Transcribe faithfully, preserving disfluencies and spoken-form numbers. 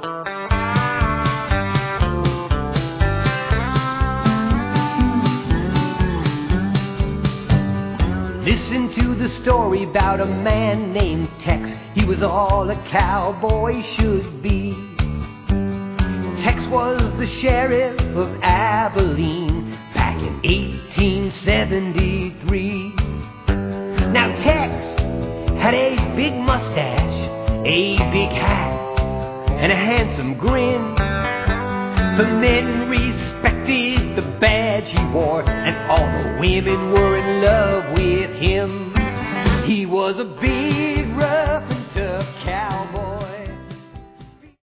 Listen to the story about a man named Tex. He was all a cowboy should be. Tex was the sheriff of Abilene back in eighteen seventy-three. Now Tex had a big mustache, a big hat, and a handsome grin. The men respected the badge he wore, and all the women were in love with him. He was a big, rough and tough cowboy.